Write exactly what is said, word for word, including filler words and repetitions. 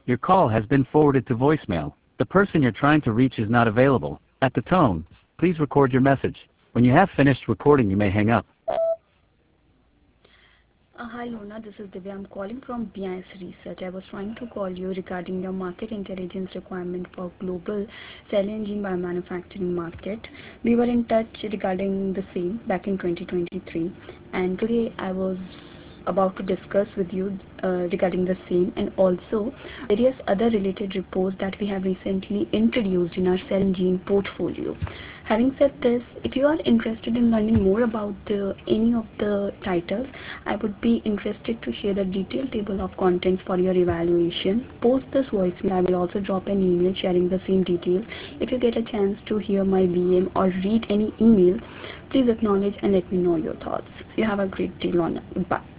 Your call has been forwarded to voicemail. The person you're trying to reach is not available. At the tone, please record your message. When you have finished recording, you may hang up. Uh, hi Lorna, this is Divya. I'm calling from B I S Research. I was trying to call you regarding your market intelligence requirement for global cell and gene biomanufacturing market. We were in touch regarding the same back in twenty twenty-three, and today I was about to discuss with you uh, regarding the same, and also various other related reports that we have recently introduced in our cell and gene portfolio. Having said this, if you are interested in learning more about uh, any of the titles, I would be interested to share the detailed table of contents for your evaluation. Post this voicemail, I will also drop an email sharing the same details. If you get a chance to hear my V M or read any email, please acknowledge and let me know your thoughts. You have a great day, Lorna. Bye.